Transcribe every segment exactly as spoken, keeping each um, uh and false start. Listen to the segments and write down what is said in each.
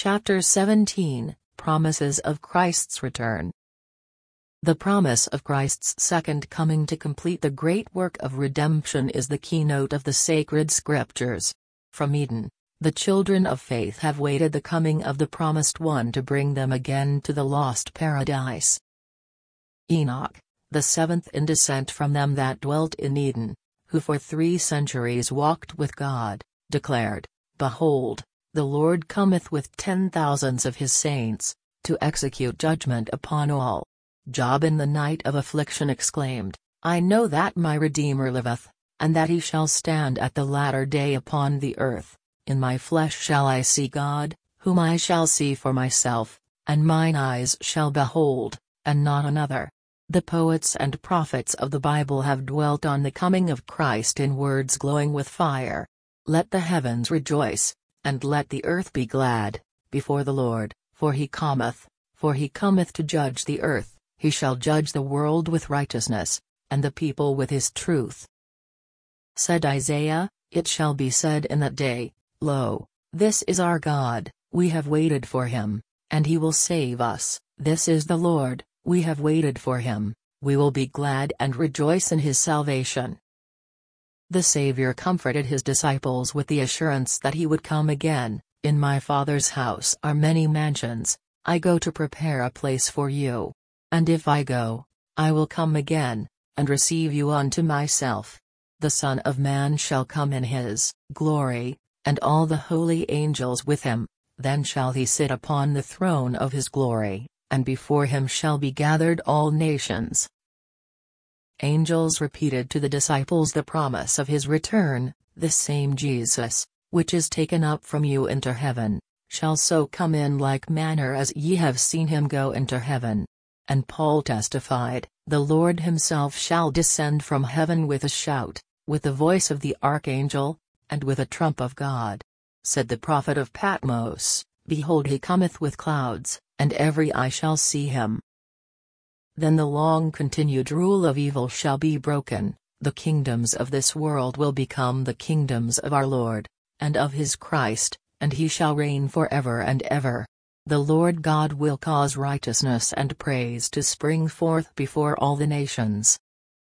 Chapter seventeen, Promises of Christ's Return. The promise of Christ's second coming to complete the great work of redemption is the keynote of the sacred scriptures. From Eden, the children of faith have waited the coming of the promised one to bring them again to the lost paradise. Enoch, the seventh in descent from them that dwelt in Eden, who for three centuries walked with God, declared, "Behold, the Lord cometh with ten thousands of his saints, to execute judgment upon all." Job in the night of affliction exclaimed, "I know that my Redeemer liveth, and that he shall stand at the latter day upon the earth. In my flesh shall I see God, whom I shall see for myself, and mine eyes shall behold, and not another." The poets and prophets of the Bible have dwelt on the coming of Christ in words glowing with fire. "Let the heavens rejoice, and let the earth be glad, before the Lord, for he cometh, for he cometh to judge the earth, he shall judge the world with righteousness, and the people with his truth." Said Isaiah, "It shall be said in that day, Lo, this is our God, we have waited for him, and he will save us. This is the Lord, we have waited for him, we will be glad and rejoice in his salvation." The Savior comforted his disciples with the assurance that he would come again. "In my Father's house are many mansions, I go to prepare a place for you. And if I go, I will come again, and receive you unto myself. The Son of Man shall come in his glory, and all the holy angels with him, then shall he sit upon the throne of his glory, and before him shall be gathered all nations." Angels repeated to the disciples the promise of his return. "This same Jesus, which is taken up from you into heaven, shall so come in like manner as ye have seen him go into heaven." And Paul testified, "The Lord himself shall descend from heaven with a shout, with the voice of the archangel, and with a trump of God." Said the prophet of Patmos, "Behold, he cometh with clouds, and every eye shall see him." Then the long-continued rule of evil shall be broken, the kingdoms of this world will become the kingdoms of our Lord, and of his Christ, and he shall reign forever and ever. The Lord God will cause righteousness and praise to spring forth before all the nations.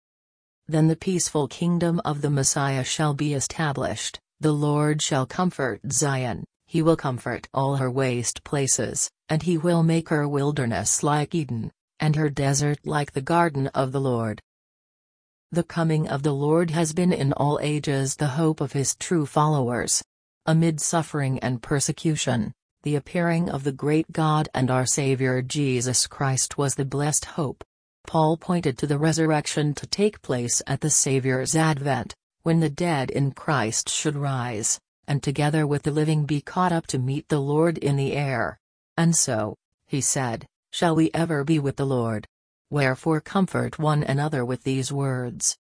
Then the peaceful kingdom of the Messiah shall be established. The Lord shall comfort Zion, he will comfort all her waste places, and he will make her wilderness like Eden, and her desert like the garden of the Lord. The coming of the Lord has been in all ages the hope of his true followers. Amid suffering and persecution, the appearing of the great God and our Savior Jesus Christ was the blessed hope. Paul pointed to the resurrection to take place at the Savior's advent, when the dead in Christ should rise, and together with the living be caught up to meet the Lord in the air. "And so," he said, "shall we ever be with the Lord. Wherefore comfort one another with these words."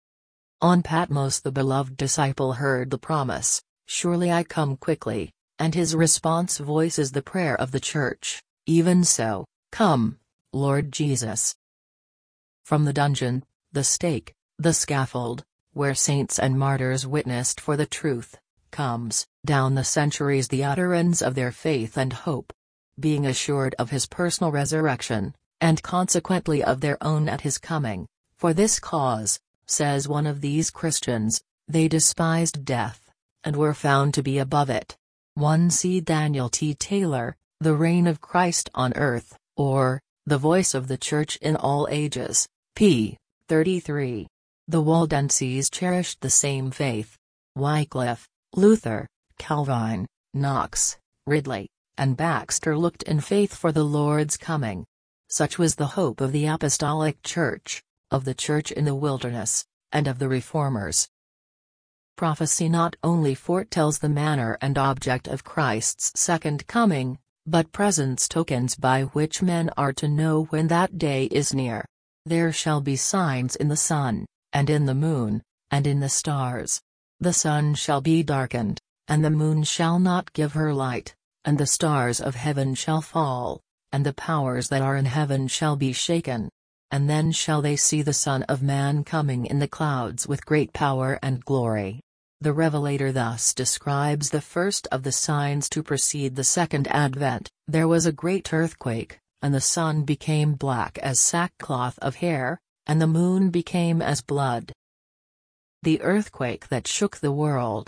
On Patmos the beloved disciple heard the promise, "Surely I come quickly," and his response voices the prayer of the Church, "Even so, come, Lord Jesus." From the dungeon, the stake, the scaffold, where saints and martyrs witnessed for the truth, comes, down the centuries the utterance of their faith and hope. Being assured of his personal resurrection, and consequently of their own at his coming, "For this cause," says one of these Christians, "they despised death, and were found to be above it." First see Daniel T. Taylor, The Reign of Christ on Earth, or, The Voice of the Church in All Ages, p. thirty-three. The Waldenses cherished the same faith. Wycliffe, Luther, Calvin, Knox, Ridley, and Baxter looked in faith for the Lord's coming. Such was the hope of the Apostolic Church, of the Church in the wilderness, and of the Reformers. Prophecy not only foretells the manner and object of Christ's second coming, but presents tokens by which men are to know when that day is near. "There shall be signs in the sun, and in the moon, and in the stars. The sun shall be darkened, and the moon shall not give her light, and the stars of heaven shall fall, and the powers that are in heaven shall be shaken. And then shall they see the Son of Man coming in the clouds with great power and glory." The Revelator thus describes the first of the signs to precede the second advent. There was a great earthquake, and the sun became black as sackcloth of hair, and the moon became as blood. The earthquake that shook the world.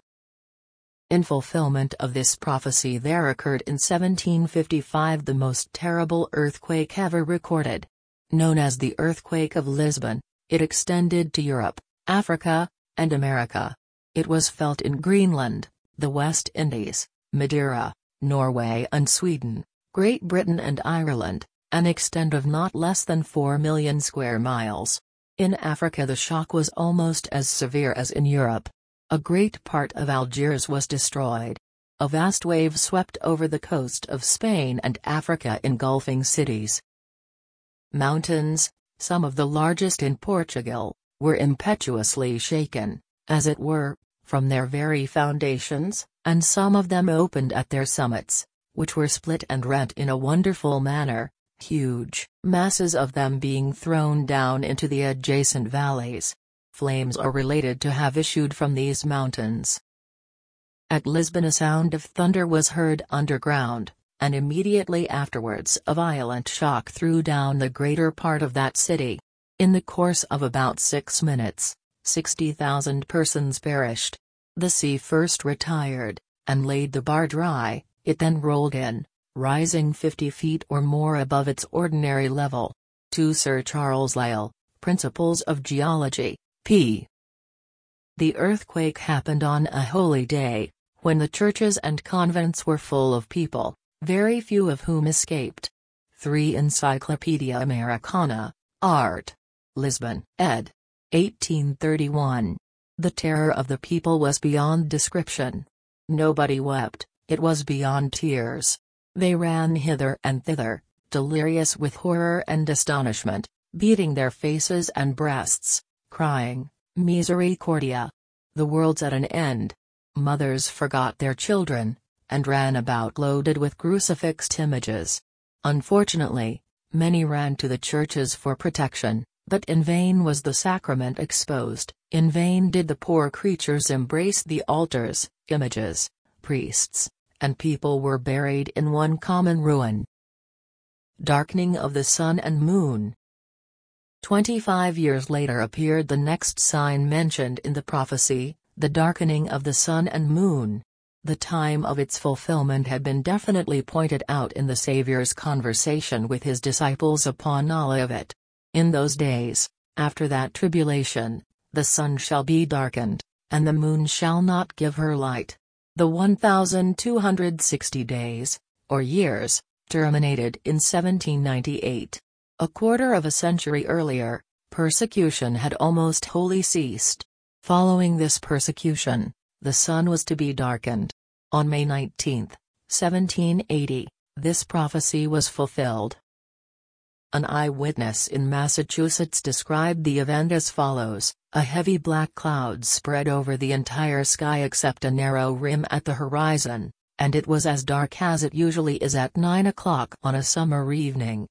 In fulfillment of this prophecy there occurred in seventeen fifty-five the most terrible earthquake ever recorded. Known as the Earthquake of Lisbon, it extended to Europe, Africa, and America. It was felt in Greenland, the West Indies, Madeira, Norway and Sweden, Great Britain and Ireland, an extent of not less than four million square miles. In Africa the shock was almost as severe as in Europe. A great part of Algiers was destroyed. A vast wave swept over the coast of Spain and Africa, engulfing cities. Mountains, some of the largest in Portugal, were impetuously shaken, as it were, from their very foundations, and some of them opened at their summits, which were split and rent in a wonderful manner, huge masses of them being thrown down into the adjacent valleys. Flames are related to have issued from these mountains. At Lisbon a sound of thunder was heard underground, and immediately afterwards a violent shock threw down the greater part of that city. In the course of about six minutes, sixty thousand persons perished. The sea first retired, and laid the bar dry, it then rolled in, rising fifty feet or more above its ordinary level. To Sir Charles Lyell, Principles of Geology, p. The earthquake happened on a holy day, when the churches and convents were full of people, very few of whom escaped. three Encyclopedia Americana, Art. Lisbon, ed. eighteen thirty-one. The terror of the people was beyond description. Nobody wept, it was beyond tears. They ran hither and thither, delirious with horror and astonishment, beating their faces and breasts, crying, "Misericordia! The world's at an end." Mothers forgot their children, and ran about loaded with crucifixed images. Unfortunately, many ran to the churches for protection, but in vain was the sacrament exposed, in vain did the poor creatures embrace the altars, images, priests, and people were buried in one common ruin. Darkening of the sun and moon. Twenty-five years later appeared the next sign mentioned in the prophecy, the darkening of the sun and moon. The time of its fulfillment had been definitely pointed out in the Saviour's conversation with his disciples upon Olivet. In those days, after that tribulation, the sun shall be darkened, and the moon shall not give her light. The one thousand two hundred sixty days, or years, terminated in seventeen ninety-eight. A quarter of a century earlier, persecution had almost wholly ceased. Following this persecution, the sun was to be darkened. On May nineteenth, seventeen eighty, this prophecy was fulfilled. An eyewitness in Massachusetts described the event as follows: a heavy black cloud spread over the entire sky except a narrow rim at the horizon, and it was as dark as it usually is at nine o'clock on a summer evening.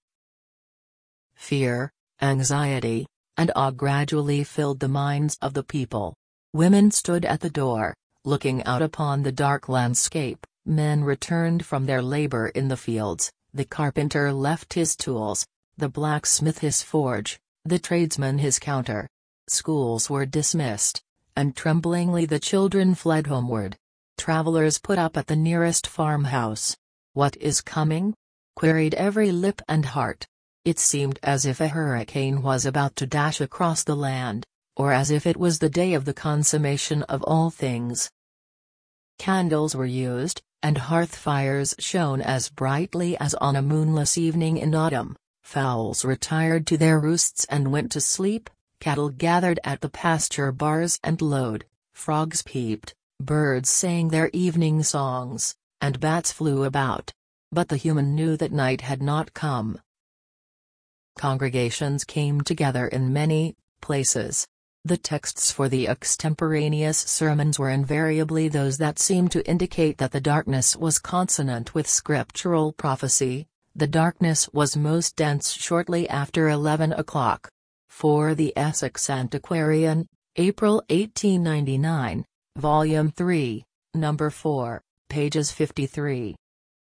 Fear, anxiety, and awe gradually filled the minds of the people. Women stood at the door, looking out upon the dark landscape, men returned from their labor in the fields, the carpenter left his tools, the blacksmith his forge, the tradesman his counter. Schools were dismissed, and tremblingly the children fled homeward. Travelers put up at the nearest farmhouse. "What is coming?" queried every lip and heart. It seemed as if a hurricane was about to dash across the land, or as if it was the day of the consummation of all things. Candles were used, and hearth fires shone as brightly as on a moonless evening in autumn. Fowls retired to their roosts and went to sleep, cattle gathered at the pasture bars and lowed, frogs peeped, birds sang their evening songs, and bats flew about. But the human knew that night had not come. Congregations came together in many places. The texts for the extemporaneous sermons were invariably those that seemed to indicate that the darkness was consonant with scriptural prophecy. The darkness was most dense shortly after eleven o'clock. For the Essex Antiquarian, April eighteen ninety-nine, Volume three, Number four, pages fifty-three.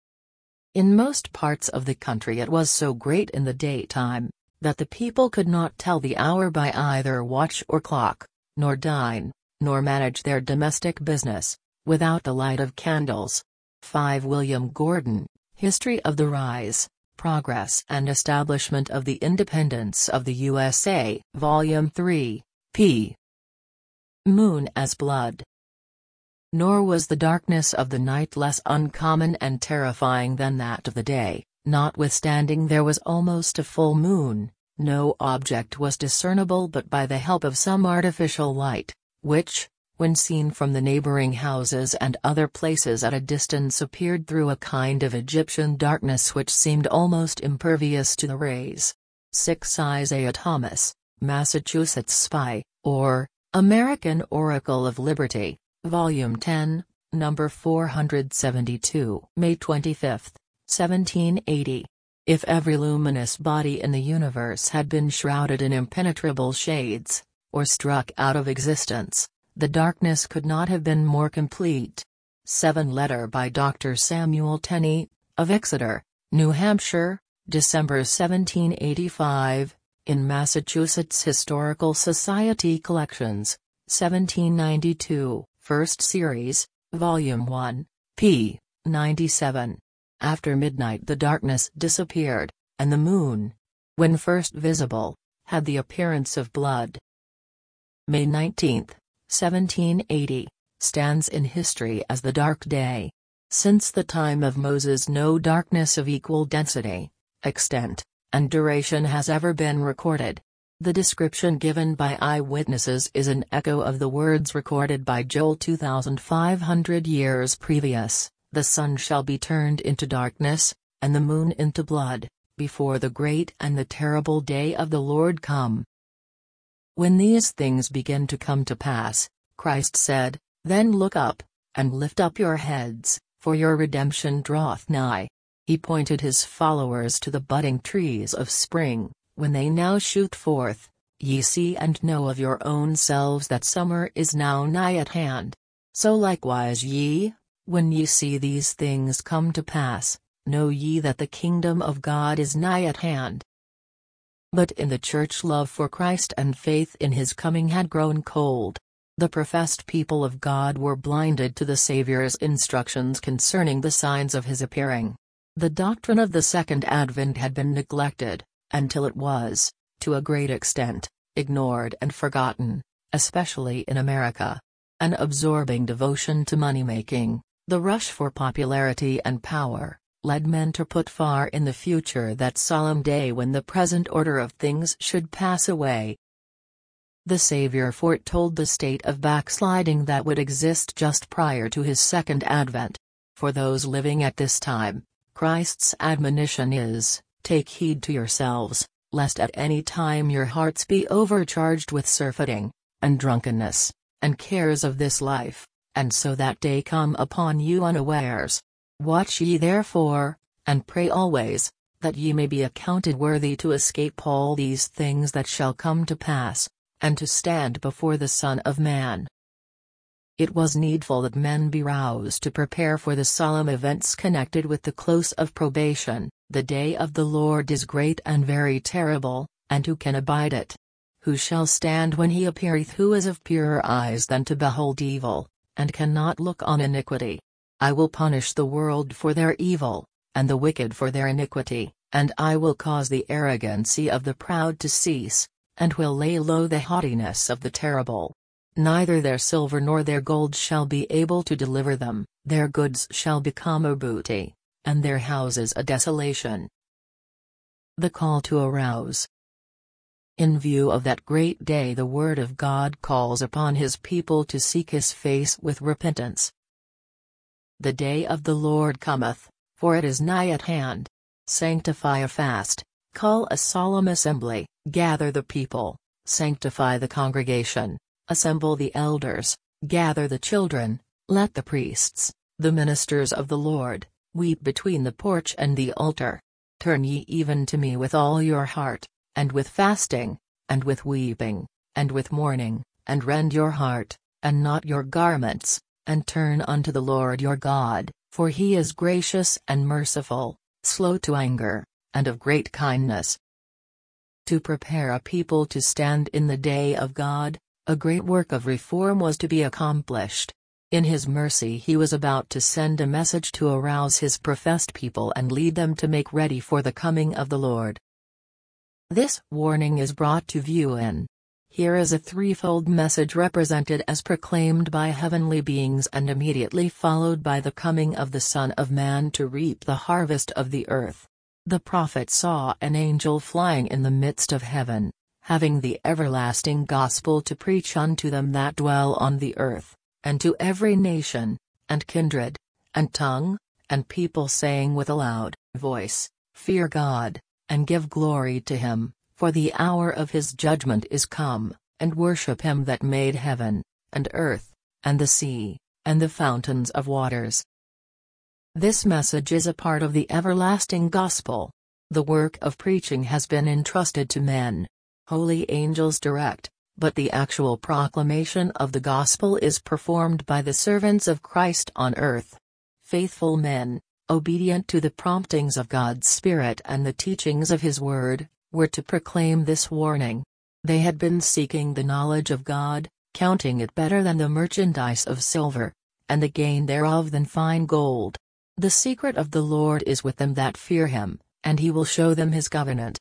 In most parts of the country it was so great in the daytime, that the people could not tell the hour by either watch or clock, nor dine, nor manage their domestic business, without the light of candles. five William Gordon, History of the Rise, Progress and Establishment of the Independence of the U S A, Volume three, p. Moon as Blood. Nor was the darkness of the night less uncommon and terrifying than that of the day. Notwithstanding there was almost a full moon, no object was discernible but by the help of some artificial light, which, when seen from the neighboring houses and other places at a distance, appeared through a kind of Egyptian darkness which seemed almost impervious to the rays. six Isaiah Thomas, Massachusetts Spy, or American Oracle of Liberty, Volume ten, Number four hundred seventy-two, May twenty-fifth, seventeen eighty. If every luminous body in the universe had been shrouded in impenetrable shades, or struck out of existence, the darkness could not have been more complete. seven Letter by Doctor Samuel Tenney, of Exeter, New Hampshire, December seventeen eighty-five, in Massachusetts Historical Society Collections, seventeen ninety-two, First Series, Volume one, p. ninety-seven. After midnight the darkness disappeared, and the moon, when first visible, had the appearance of blood. May nineteenth, seventeen eighty, stands in history as the dark day. Since the time of Moses no darkness of equal density, extent, and duration has ever been recorded. The description given by eyewitnesses is an echo of the words recorded by Joel two thousand five hundred years previous: "The sun shall be turned into darkness, and the moon into blood, before the great and the terrible day of the Lord come." When these things begin to come to pass, Christ said, "Then look up, and lift up your heads, for your redemption draweth nigh." He pointed his followers to the budding trees of spring, when they now shoot forth. "Ye see and know of your own selves that summer is now nigh at hand. So likewise ye, when ye see these things come to pass, know ye that the kingdom of God is nigh at hand." But in the church love for Christ and faith in his coming had grown cold. The professed people of God were blinded to the Saviour's instructions concerning the signs of his appearing. The doctrine of the Second Advent had been neglected, until it was, to a great extent, ignored and forgotten, especially in America. An absorbing devotion to money-making, the rush for popularity and power, led men to put far in the future that solemn day when the present order of things should pass away. The Savior foretold the state of backsliding that would exist just prior to his second advent. For those living at this time, Christ's admonition is, "Take heed to yourselves, lest at any time your hearts be overcharged with surfeiting, and drunkenness, and cares of this life, and so that day come upon you unawares. Watch ye therefore, and pray always, that ye may be accounted worthy to escape all these things that shall come to pass, and to stand before the Son of Man." It was needful that men be roused to prepare for the solemn events connected with the close of probation. "The day of the Lord is great and very terrible, and who can abide it? Who shall stand when he appeareth? Who is of purer eyes than to behold evil, and cannot look on iniquity? I will punish the world for their evil, and the wicked for their iniquity, and I will cause the arrogancy of the proud to cease, and will lay low the haughtiness of the terrible. Neither their silver nor their gold shall be able to deliver them, their goods shall become a booty, and their houses a desolation." The call to arouse. In view of that great day the Word of God calls upon his people to seek his face with repentance. "The day of the Lord cometh, for it is nigh at hand. Sanctify a fast, call a solemn assembly, gather the people, sanctify the congregation, assemble the elders, gather the children, let the priests, the ministers of the Lord, weep between the porch and the altar. Turn ye even to me with all your heart, and with fasting, and with weeping, and with mourning, and rend your heart, and not your garments, and turn unto the Lord your God, for he is gracious and merciful, slow to anger, and of great kindness. To prepare a people to stand in the day of God, a great work of reform was to be accomplished. In his mercy he was about to send a message to arouse his professed people and lead them to make ready for the coming of the Lord. This warning is brought to view in. Here is a threefold message represented as proclaimed by heavenly beings and immediately followed by the coming of the Son of Man to reap the harvest of the earth. The prophet saw an angel flying in the midst of heaven, having the everlasting gospel to preach unto them that dwell on the earth, and to every nation, and kindred, and tongue, and people, saying with a loud voice, Fear God, and give glory to him, for the hour of his judgment is come, and worship him that made heaven, and earth, and the sea, and the fountains of waters. This message is a part of the everlasting gospel. The work of preaching has been entrusted to men. Holy angels direct, but the actual proclamation of the gospel is performed by the servants of Christ on earth. Faithful men, obedient to the promptings of God's Spirit and the teachings of His Word, were to proclaim this warning. They had been seeking the knowledge of God, counting it better than the merchandise of silver, and the gain thereof than fine gold. The secret of the Lord is with them that fear Him, and He will show them His covenant.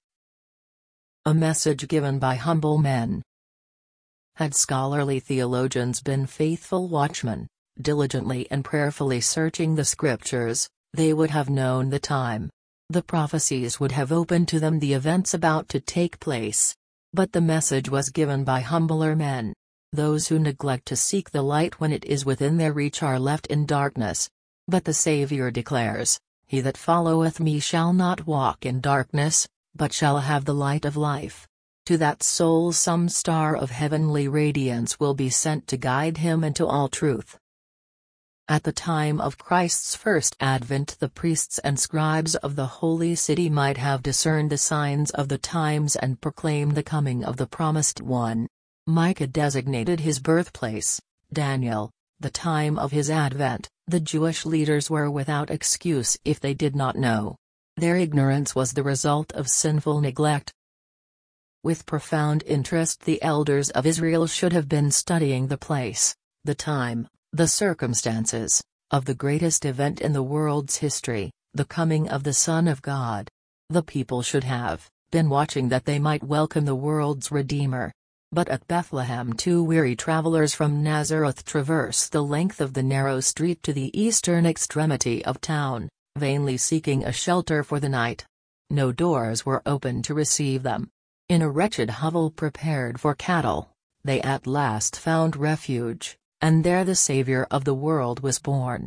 A message given by humble men. Had scholarly theologians been faithful watchmen, diligently and prayerfully searching the Scriptures, they would have known the time. The prophecies would have opened to them the events about to take place. But the message was given by humbler men. Those who neglect to seek the light when it is within their reach are left in darkness. But the Saviour declares, He that followeth me shall not walk in darkness, but shall have the light of life. To that soul some star of heavenly radiance will be sent to guide him into all truth. At the time of Christ's first advent, the priests and scribes of the holy city might have discerned the signs of the times and proclaimed the coming of the promised one. Micah designated his birthplace, Daniel, the time of his advent. The Jewish leaders were without excuse if they did not know. Their ignorance was the result of sinful neglect. With profound interest the elders of Israel should have been studying the place, the time, the circumstances, of the greatest event in the world's history, the coming of the Son of God. The people should have been watching that they might welcome the world's Redeemer. But at Bethlehem two weary travelers from Nazareth traversed the length of the narrow street to the eastern extremity of town, vainly seeking a shelter for the night. No doors were open to receive them. In a wretched hovel prepared for cattle, they at last found refuge, and there the Saviour of the world was born.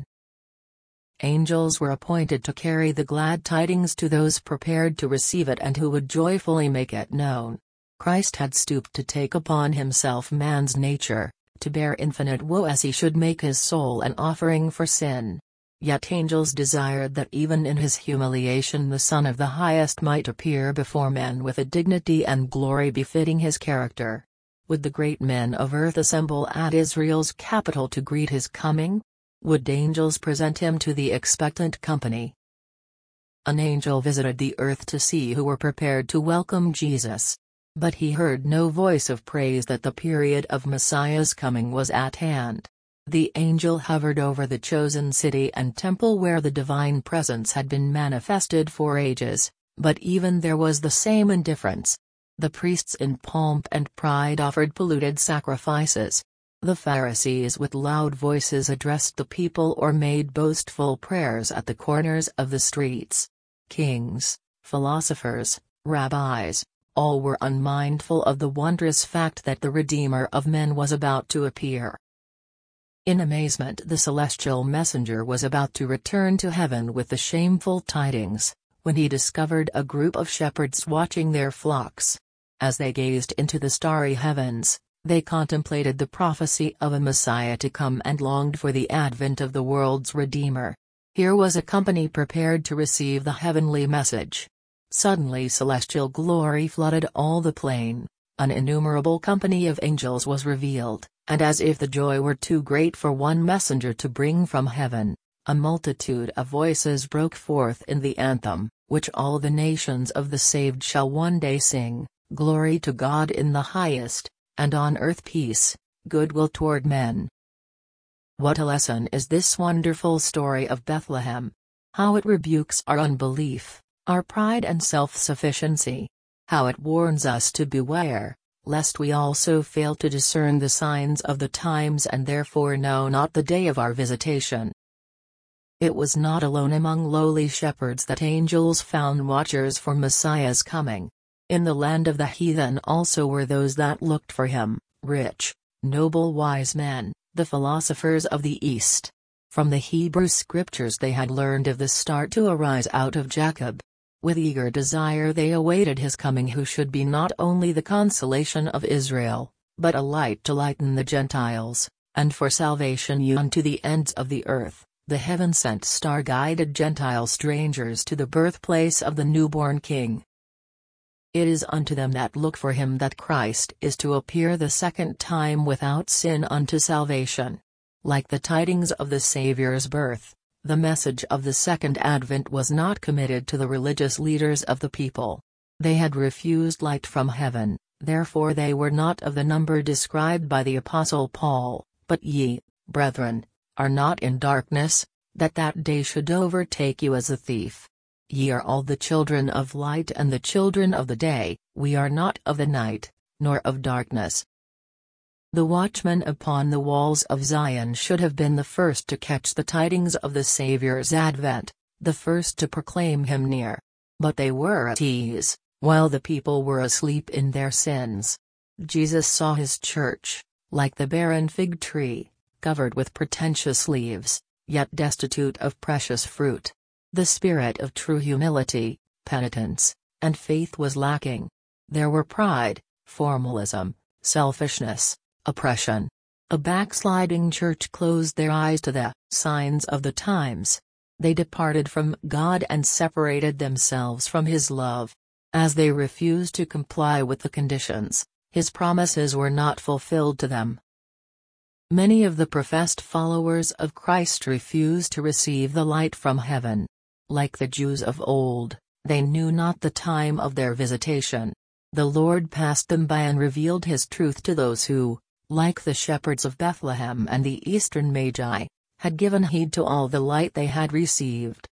Angels were appointed to carry the glad tidings to those prepared to receive it and who would joyfully make it known. Christ had stooped to take upon himself man's nature, to bear infinite woe as he should make his soul an offering for sin. Yet angels desired that even in his humiliation the Son of the Highest might appear before men with a dignity and glory befitting his character. Would the great men of earth assemble at Israel's capital to greet his coming? Would angels present him to the expectant company? An angel visited the earth to see who were prepared to welcome Jesus. But he heard no voice of praise that the period of Messiah's coming was at hand. The angel hovered over the chosen city and temple where the divine presence had been manifested for ages, but even there was the same indifference. The priests in pomp and pride offered polluted sacrifices. The Pharisees with loud voices addressed the people or made boastful prayers at the corners of the streets. Kings, philosophers, rabbis, all were unmindful of the wondrous fact that the Redeemer of men was about to appear. In amazement the celestial messenger was about to return to heaven with the shameful tidings, when he discovered a group of shepherds watching their flocks. As they gazed into the starry heavens, they contemplated the prophecy of a Messiah to come and longed for the advent of the world's Redeemer. Here was a company prepared to receive the heavenly message. Suddenly celestial glory flooded all the plain. An innumerable company of angels was revealed, And as if the joy were too great for one messenger to bring from heaven, a multitude of voices broke forth in the anthem, which all the nations of the saved shall one day sing, "Glory to God in the highest, and on earth peace, goodwill toward men." What a lesson is this wonderful story of Bethlehem! How it rebukes our unbelief, our pride and self-sufficiency. How it warns us to beware, lest we also fail to discern the signs of the times and therefore know not the day of our visitation. It was not alone among lowly shepherds that angels found watchers for Messiah's coming. In the land of the heathen also were those that looked for him, rich, noble wise men, the philosophers of the East. From the Hebrew scriptures they had learned of the star to arise out of Jacob. With eager desire they awaited his coming, who should be not only the consolation of Israel, but a light to lighten the Gentiles, and for salvation unto the ends of the earth. The heaven-sent star guided Gentile strangers to the birthplace of the newborn King. It is unto them that look for him that Christ is to appear the second time without sin unto salvation. Like the tidings of the Saviour's birth, the message of the Second Advent was not committed to the religious leaders of the people. They had refused light from heaven, therefore they were not of the number described by the Apostle Paul, but ye, brethren, are not in darkness, that that day should overtake you as a thief. Ye are all the children of light and the children of the day, we are not of the night, nor of darkness. The watchmen upon the walls of Zion should have been the first to catch the tidings of the Saviour's advent, the first to proclaim him near. But they were at ease, while the people were asleep in their sins. Jesus saw his church, like the barren fig tree, covered with pretentious leaves, yet destitute of precious fruit. The spirit of true humility, penitence, and faith was lacking. There were pride, formalism, selfishness, oppression. A backsliding church closed their eyes to the signs of the times. They departed from God and separated themselves from his love. As they refused to comply with the conditions, his promises were not fulfilled to them. Many of the professed followers of Christ refused to receive the light from heaven. Like the Jews of old, they knew not the time of their visitation. The Lord passed them by and revealed his truth to those who, like the shepherds of Bethlehem and the eastern Magi, had given heed to all the light they had received.